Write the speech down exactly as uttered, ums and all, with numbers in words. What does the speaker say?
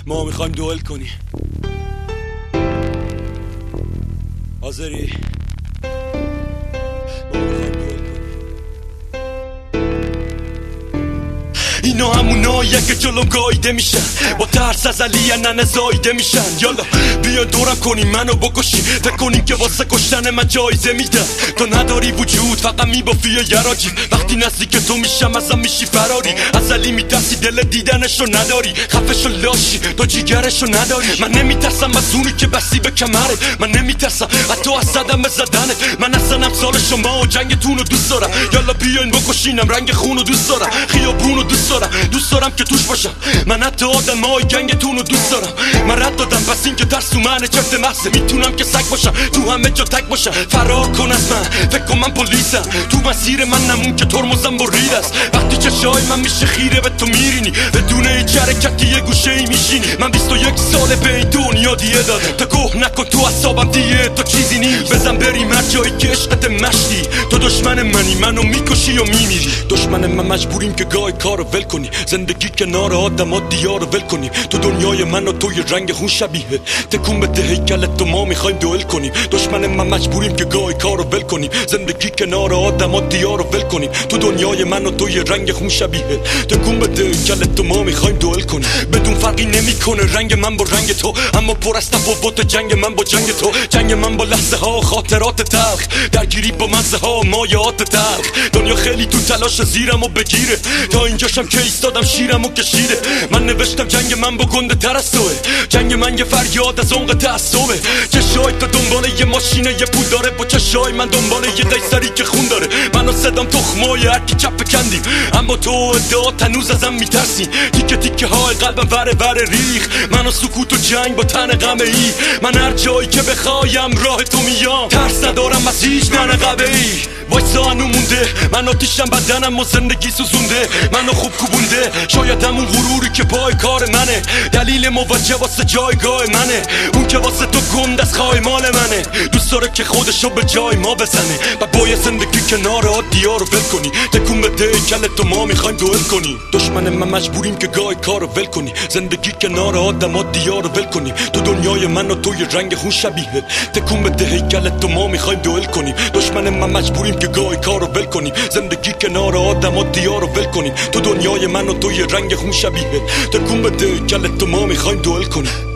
ما میخوایم دوئل کنی. حاضری؟ اینا هموناییه که جلوم گاییده میشن، با ترس از علی ننه زاییده میشن. یالا بیا دورم کنی منو بکشی، فکر کنیم که واسه کشتن من جایزه میدن. تو نداری وجود فقط میبافی یا یراجی، وقتی نزدیک تو میشم ازم میشی فراری. از علی میترسی دل دیدنشو نداری، خفشو لاشی تو جیگرشو نداری. من نمیترسم از اونی که بستی به کمره، من نمیترسم از تو از صدم زدنه. من اصلا امثال شما و جنگتونو دوست دارم. یالا بیاین بکشینم رنگ خونو دوست دارم، خیابونو دوست دارم، دوست دارم که توش باشم. من حتی آدمای گنگتونو دوست دارم. من رد دادم پس این که ترس تو من چفت محضه. میتونم که سگ باشم تو همه جا تک باشم. فرار کن از من فکر کن من پلیسم، تو مسیر من نمون که ترمزم برید است. وقتی چشای من میشه خیره به تو میرینی، بدون هیچ حرکتی یه گوشه ای میشینی. من بیست و یک ساله به این دنیا دیه دادم، تا گوه نکن تو اصابم دیه تو چیزی نیست. بزن بریم هر جایی که عشقت مشتی. تو دشمن منی منو میکشی و میمیری. دشمن من مجبوریم که گاهی کارو ول کنی، زندگی کنار آدم ها دیارو ول کنی. تو دنیای من و تو یه رنگ خون شبیه، تکون بده هیکلت تو ما میخوایم دوئل کنیم. دشمن من مجبوریم که گاهی کارو ول کنیم، زندگی کنار آدم ها دیارو ول کنیم. تو دنیای من و تو یه رنگ خون شبیه، تکون بده هیکلت تو ما میخوایم دوئل کنیم. بدون فرقی نمیکنه رنگ من با رنگ تو، اما پر از تفاوت جنگ من با جنگ تو. جنگ من با لحظه ها و خاطرات تلخ، درگیری با مزه ها و مایات تلخ. دنیا خیلی تو تلاش زیرمو بگیره، تا اینجاشم که ایستادم شیرمو کشیده. من نوشتم جنگ من با گنده تر از توه، جنگ من یه فریاد از عمق تعصبه. چشای تو دنباله یه ماشینه یه پول داره، با چشای من دنباله یه دیسری که خون داره. من و صدام تخمای هرکی چپ کندیم، اما تو ادعا هنوز ازم میترسی. تیکه تیکه های قلبم وره وره ریخ، من و سکوت و جنگ با تن غمه ای. من هر جایی که بخوایم راه تو میام، ترس ندارم از هیچ ننقبه ای. وایسا هنو مونده من آتیشم بدنم و زندگی سوزونده، منو خوب کوبونده. شاید همون غروری که پای کار منه، دلیل موجه واسه جایگاه منه. اون که واسه تو گند از خواهی مال منه، دوست داره که خودشو به جای ما بزنه. و باید زندگی کنار آدیارو ول کنی، تکون بده هیکلت تو ما میخوایم دوئل کنی. دشمن من مجبوریم که گاهی کارو ول کنی، زندگی کنار آدم ها دیارو ول کنی. تو دنیای من و تو یه رنگ خون شبیه، تکون بده هیکلت تو ما میخوایم دوئل کنیم. دشمن من مجبوریم که گاهی کارو ول کنیم، زندگی کنار آدم ها دیارو ول کنیم. تو دنیای من و تو یه رنگ خون شبیه، تکون بده هیکلت تو ما میخوایم دوئل کنیم.